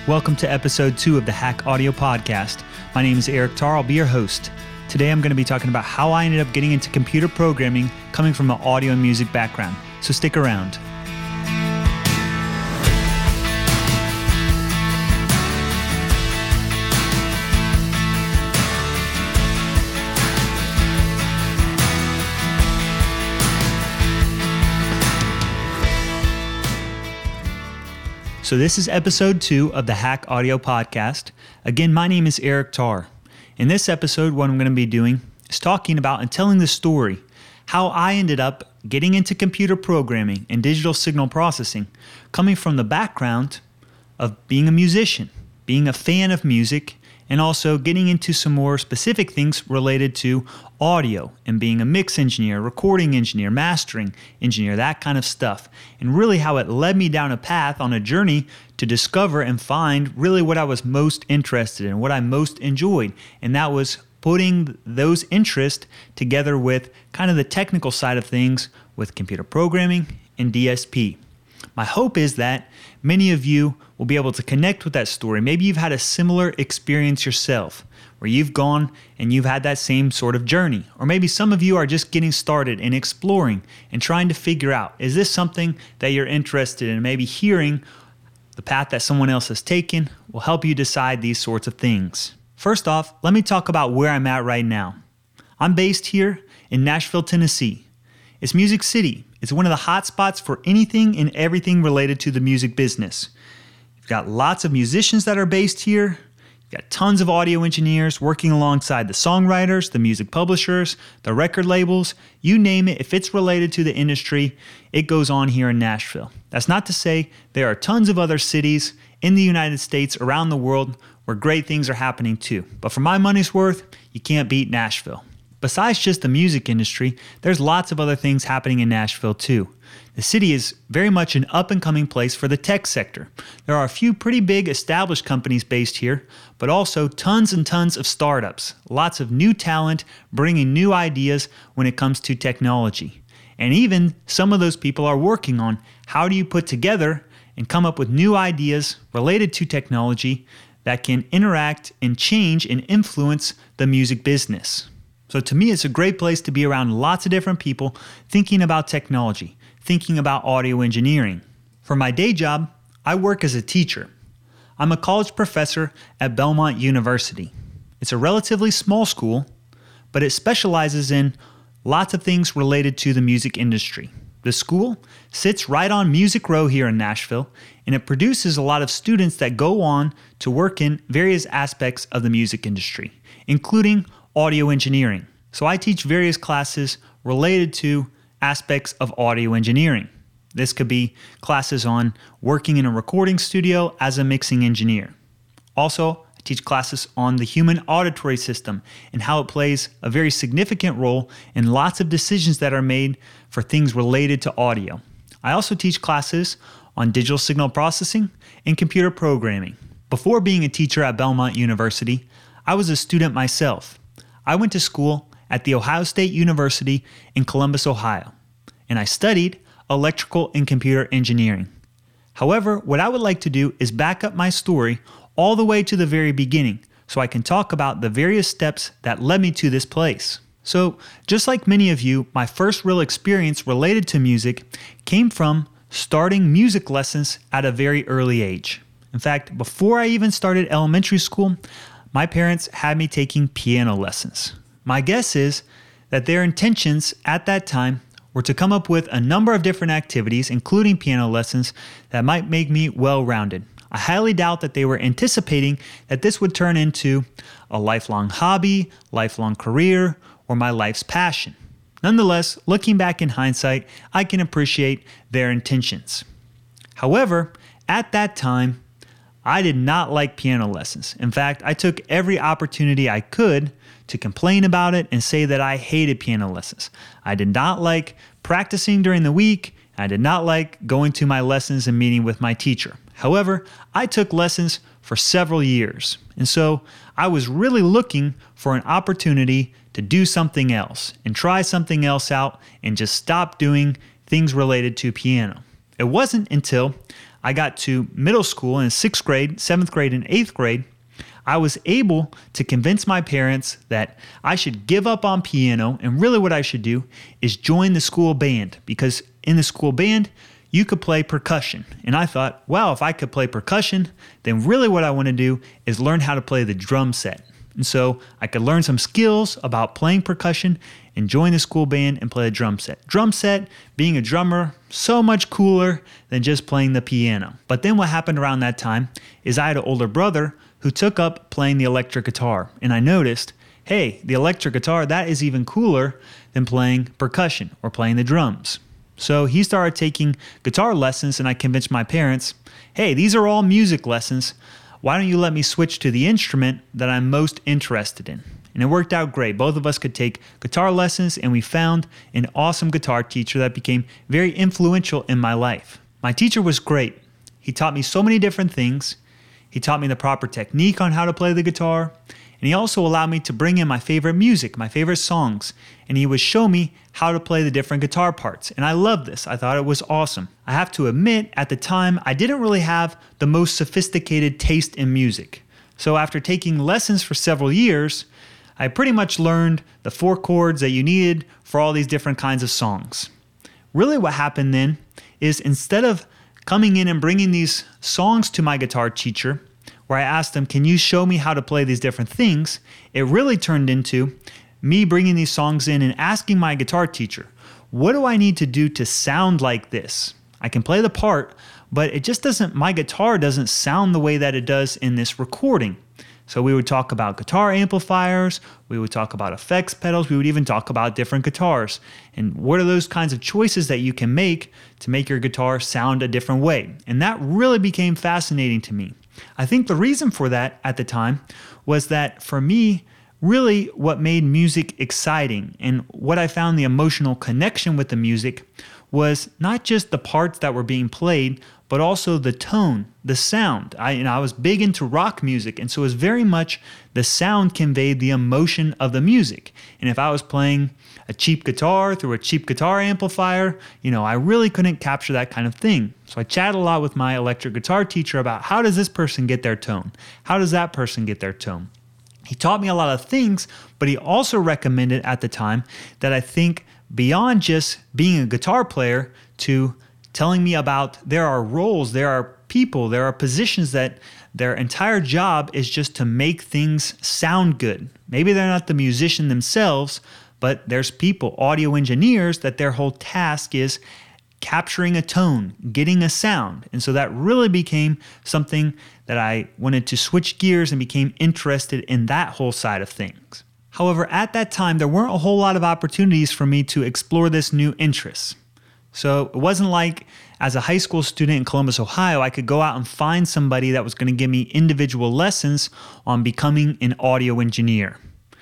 Welcome to episode 2 of the Hack Audio Podcast. My name is Eric Tarr. I'll be your host. Today I'm going to be talking about how I ended up getting into computer programming coming from an audio and music background. So stick around. So this is episode 2 of the Hack Audio Podcast. Again, my name is Eric Tarr. In this episode, what I'm going to be doing is talking about and telling the story, how I ended up getting into computer programming and digital signal processing, coming from the background of being a musician, being a fan of music, and also getting into some more specific things related to audio and being a mix engineer, recording engineer, mastering engineer, that kind of stuff. And really how it led me down a path on a journey to discover and find really what I was most interested in, what I most enjoyed. And that was putting those interests together with kind of the technical side of things with computer programming and DSP. My hope is that many of you will be able to connect with that story. Maybe you've had a similar experience yourself, where you've gone and you've had that same sort of journey. Or maybe some of you are just getting started and exploring and trying to figure out, is this something that you're interested in? Maybe hearing the path that someone else has taken will help you decide these sorts of things. First off, let me talk about where I'm at right now. I'm based here in Nashville, Tennessee. It's Music City. It's one of the hot spots for anything and everything related to the music business. You've got lots of musicians that are based here. You've got tons of audio engineers working alongside the songwriters, the music publishers, the record labels, you name it. If it's related to the industry, it goes on here in Nashville. That's not to say there are tons of other cities in the United States, around the world, where great things are happening too. But for my money's worth, you can't beat Nashville. Besides just the music industry, there's lots of other things happening in Nashville too. The city is very much an up-and-coming place for the tech sector. There are a few pretty big established companies based here, but also tons and tons of startups. Lots of new talent bringing new ideas when it comes to technology. And even some of those people are working on how do you put together and come up with new ideas related to technology that can interact and change and influence the music business. So to me, it's a great place to be around lots of different people thinking about technology, thinking about audio engineering. For my day job, I work as a teacher. I'm a college professor at Belmont University. It's a relatively small school, but it specializes in lots of things related to the music industry. The school sits right on Music Row here in Nashville, and it produces a lot of students that go on to work in various aspects of the music industry, including audio engineering. So I teach various classes related to aspects of audio engineering. This could be classes on working in a recording studio as a mixing engineer. Also, I teach classes on the human auditory system and how it plays a very significant role in lots of decisions that are made for things related to audio. I also teach classes on digital signal processing and computer programming. Before being a teacher at Belmont University, I was a student myself. I went to school at The Ohio State University in Columbus, Ohio, and I studied electrical and computer engineering. However, what I would like to do is back up my story all the way to the very beginning so I can talk about the various steps that led me to this place. So, just like many of you, my first real experience related to music came from starting music lessons at a very early age. In fact, before I even started elementary school, my parents had me taking piano lessons. My guess is that their intentions at that time were to come up with a number of different activities, including piano lessons, that might make me well-rounded. I highly doubt that they were anticipating that this would turn into a lifelong hobby, lifelong career, or my life's passion. Nonetheless, looking back in hindsight, I can appreciate their intentions. However, at that time, I did not like piano lessons. In fact, I took every opportunity I could to complain about it and say that I hated piano lessons. I did not like practicing during the week. I did not like going to my lessons and meeting with my teacher. However, I took lessons for several years. And so I was really looking for an opportunity to do something else and try something else out and just stop doing things related to piano. It wasn't until I got to middle school in 6th grade, 7th grade, and 8th grade, I was able to convince my parents that I should give up on piano, and really what I should do is join the school band, because in the school band, you could play percussion. And I thought, wow, if I could play percussion, then really what I want to do is learn how to play the drum set. And so I could learn some skills about playing percussion and join the school band and play a drum set. Drum set, being a drummer, so much cooler than just playing the piano. But then what happened around that time is I had an older brother who took up playing the electric guitar. And I noticed, hey, the electric guitar, that is even cooler than playing percussion or playing the drums. So he started taking guitar lessons, and I convinced my parents, hey, these are all music lessons. Why don't you let me switch to the instrument that I'm most interested in? And it worked out great. Both of us could take guitar lessons, and we found an awesome guitar teacher that became very influential in my life. My teacher was great. He taught me so many different things. He taught me the proper technique on how to play the guitar. And he also allowed me to bring in my favorite music, my favorite songs. And he would show me how to play the different guitar parts. And I loved this. I thought it was awesome. I have to admit, at the time, I didn't really have the most sophisticated taste in music. So after taking lessons for several years, I pretty much learned the 4 chords that you needed for all these different kinds of songs. Really what happened then is, instead of coming in and bringing these songs to my guitar teacher, where I asked him, can you show me how to play these different things? It really turned into me bringing these songs in and asking my guitar teacher, what do I need to do to sound like this? I can play the part, but my guitar doesn't sound the way that it does in this recording. So we would talk about guitar amplifiers, we would talk about effects pedals, we would even talk about different guitars. And what are those kinds of choices that you can make to make your guitar sound a different way? And that really became fascinating to me. I think the reason for that at the time was that, for me, really what made music exciting and what I found the emotional connection with the music was not just the parts that were being played, but also the tone, the sound. I was big into rock music, and so it was very much the sound conveyed the emotion of the music. And if I was playing a cheap guitar through a cheap guitar amplifier, I really couldn't capture that kind of thing. So I chatted a lot with my electric guitar teacher about, how does this person get their tone? How does that person get their tone? He taught me a lot of things, but he also recommended at the time that I think beyond just being a guitar player to telling me about there are roles, there are people, there are positions that their entire job is just to make things sound good. Maybe they're not the musician themselves, but there's people, audio engineers, that their whole task is capturing a tone, getting a sound. And so that really became something that I wanted to switch gears and became interested in that whole side of things. However, at that time, there weren't a whole lot of opportunities for me to explore this new interest. So it wasn't like as a high school student in Columbus, Ohio, I could go out and find somebody that was going to give me individual lessons on becoming an audio engineer.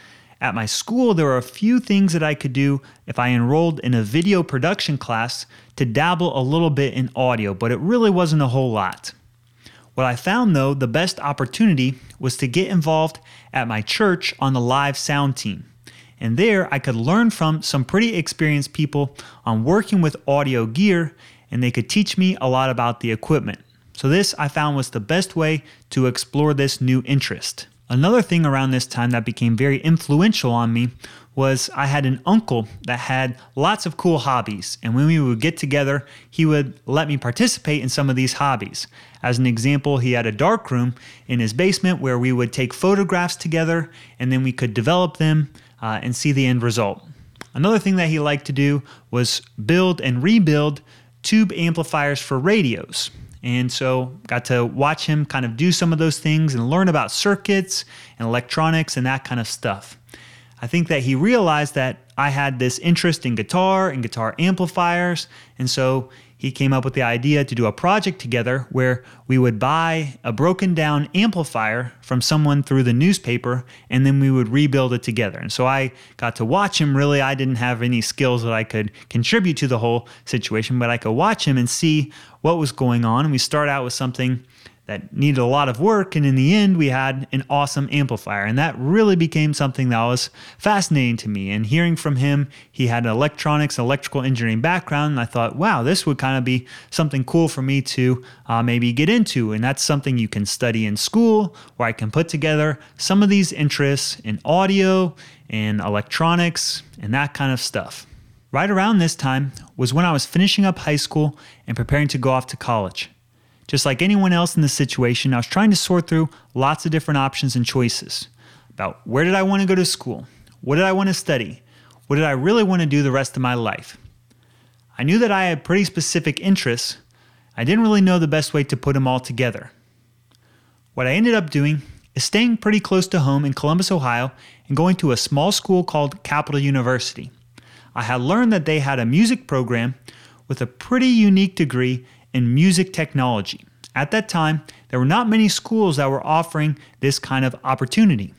At my school, there were a few things that I could do if I enrolled in a video production class to dabble a little bit in audio, but it really wasn't a whole lot. What I found, though, the best opportunity was to get involved at my church on the live sound team. And there I could learn from some pretty experienced people on working with audio gear, and they could teach me a lot about the equipment. So this I found was the best way to explore this new interest. Another thing around this time that became very influential on me was I had an uncle that had lots of cool hobbies, and when we would get together, he would let me participate in some of these hobbies. As an example, he had a darkroom in his basement where we would take photographs together, and then we could develop them and see the end result. Another thing that he liked to do was build and rebuild tube amplifiers for radios. And so got to watch him kind of do some of those things and learn about circuits and electronics and that kind of stuff. I think that he realized that I had this interest in guitar and guitar amplifiers, and so he came up with the idea to do a project together where we would buy a broken down amplifier from someone through the newspaper, and then we would rebuild it together. And so I got to watch him. Really, I didn't have any skills that I could contribute to the whole situation, but I could watch him and see what was going on. And we start out with something that needed a lot of work, and in the end we had an awesome amplifier, and that really became something that was fascinating to me. And hearing from him, he had an electronics, electrical engineering background, and I thought, wow, this would kind of be something cool for me to maybe get into, and that's something you can study in school, where I can put together some of these interests in audio and electronics and that kind of stuff. Right around this time was when I was finishing up high school and preparing to go off to college. Just like anyone else in this situation, I was trying to sort through lots of different options and choices about where did I want to go to school? What did I want to study? What did I really want to do the rest of my life? I knew that I had pretty specific interests. I didn't really know the best way to put them all together. What I ended up doing is staying pretty close to home in Columbus, Ohio, and going to a small school called Capital University. I had learned that they had a music program with a pretty unique degree in music technology. At that time, there were not many schools that were offering this kind of opportunity.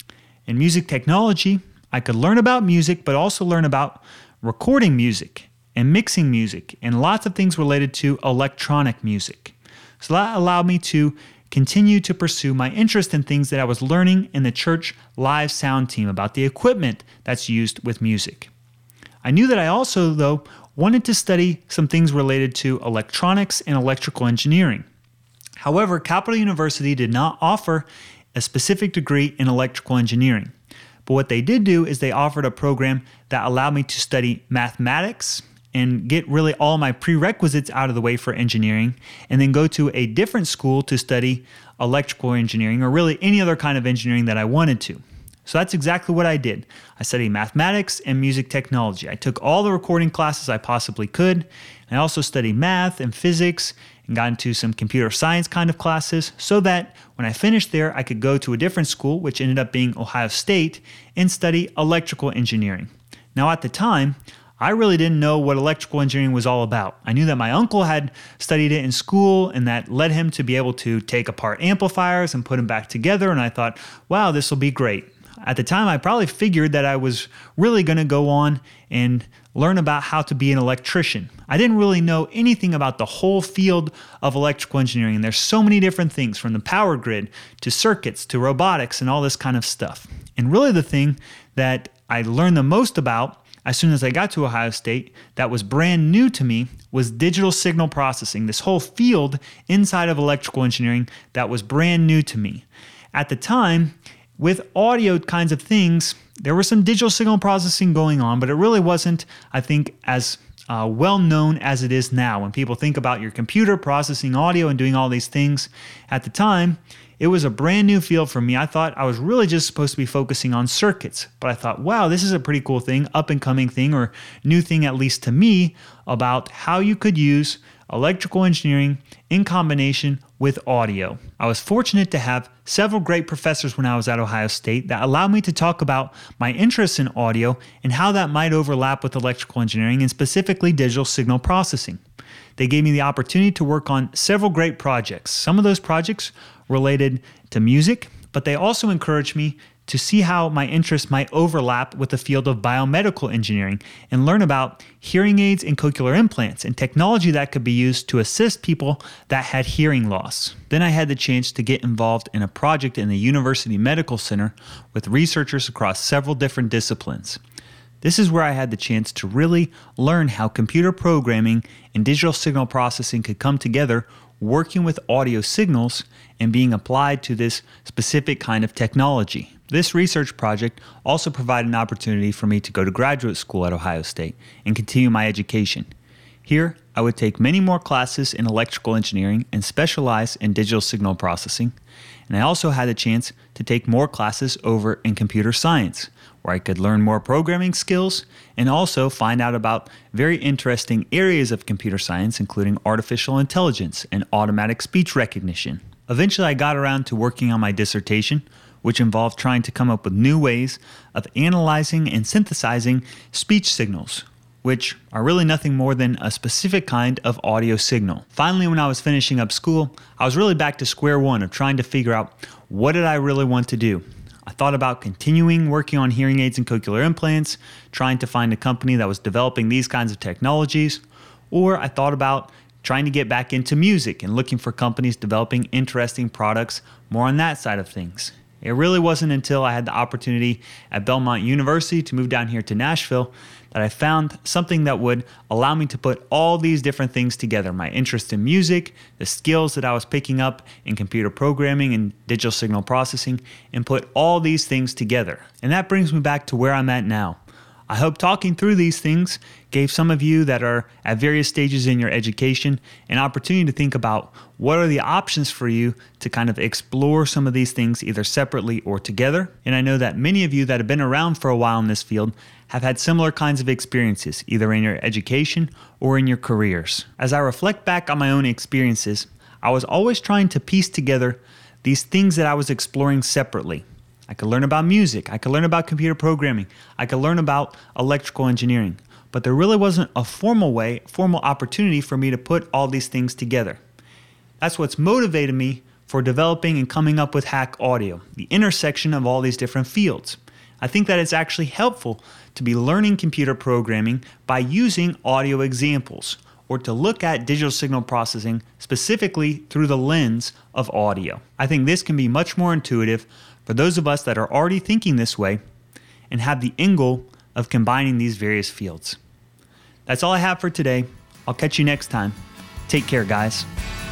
In music technology, I could learn about music, but also learn about recording music and mixing music and lots of things related to electronic music. So that allowed me to continue to pursue my interest in things that I was learning in the church live sound team about the equipment that's used with music. I knew that I also, though, wanted to study some things related to electronics and electrical engineering. However, Capital University did not offer a specific degree in electrical engineering. But what they did do is they offered a program that allowed me to study mathematics and get really all my prerequisites out of the way for engineering, and then go to a different school to study electrical engineering, or really any other kind of engineering that I wanted to. So that's exactly what I did. I studied mathematics and music technology. I took all the recording classes I possibly could. And I also studied math and physics and got into some computer science kind of classes, so that when I finished there, I could go to a different school, which ended up being Ohio State, and study electrical engineering. Now at the time, I really didn't know what electrical engineering was all about. I knew that my uncle had studied it in school, and that led him to be able to take apart amplifiers and put them back together, and I thought, wow, this will be great. At the time, I probably figured that I was really going to go on and learn about how to be an electrician. I didn't really know anything about the whole field of electrical engineering, and there's so many different things, from the power grid to circuits to robotics and all this kind of stuff. And really the thing that I learned the most about as soon as I got to Ohio State that was brand new to me was digital signal processing, this whole field inside of electrical engineering that was brand new to me. At the time, with audio kinds of things, there was some digital signal processing going on, but it really wasn't, I think, as well known as it is now. When people think about your computer processing audio and doing all these things, at the time, it was a brand new field for me. I thought I was really just supposed to be focusing on circuits, but I thought, wow, this is a pretty cool thing, up and coming thing, or new thing, at least to me, about how you could use electrical engineering in combination with audio. I was fortunate to have several great professors when I was at Ohio State that allowed me to talk about my interests in audio and how that might overlap with electrical engineering, and specifically digital signal processing. They gave me the opportunity to work on several great projects. Some of those projects related to music, but they also encouraged me to see how my interests might overlap with the field of biomedical engineering and learn about hearing aids and cochlear implants and technology that could be used to assist people that had hearing loss. Then I had the chance to get involved in a project in the University Medical Center with researchers across several different disciplines. This is where I had the chance to really learn how computer programming and digital signal processing could come together, working with audio signals and being applied to this specific kind of technology. This research project also provided an opportunity for me to go to graduate school at Ohio State and continue my education. Here, I would take many more classes in electrical engineering and specialize in digital signal processing, and I also had the chance to take more classes over in computer science, where I could learn more programming skills and also find out about very interesting areas of computer science, including artificial intelligence and automatic speech recognition. Eventually, I got around to working on my dissertation, which involved trying to come up with new ways of analyzing and synthesizing speech signals, which are really nothing more than a specific kind of audio signal. Finally, when I was finishing up school, I was really back to square one of trying to figure out, what did I really want to do? I thought about continuing working on hearing aids and cochlear implants, trying to find a company that was developing these kinds of technologies, or I thought about trying to get back into music and looking for companies developing interesting products, more on that side of things. It really wasn't until I had the opportunity at Belmont University to move down here to Nashville that I found something that would allow me to put all these different things together. My interest in music, the skills that I was picking up in computer programming and digital signal processing, and put all these things together. And that brings me back to where I'm at now. I hope talking through these things gave some of you that are at various stages in your education an opportunity to think about what are the options for you to kind of explore some of these things either separately or together. And I know that many of you that have been around for a while in this field have had similar kinds of experiences, either in your education or in your careers. As I reflect back on my own experiences, I was always trying to piece together these things that I was exploring separately. I could learn about music, I could learn about computer programming, I could learn about electrical engineering, but there really wasn't a formal opportunity for me to put all these things together. That's what's motivated me for developing and coming up with Hack Audio, the intersection of all these different fields. I think that it's actually helpful to be learning computer programming by using audio examples, or to look at digital signal processing specifically through the lens of audio. I think this can be much more intuitive for those of us that are already thinking this way and have the end goal of combining these various fields. That's all I have for today. I'll catch you next time. Take care, guys.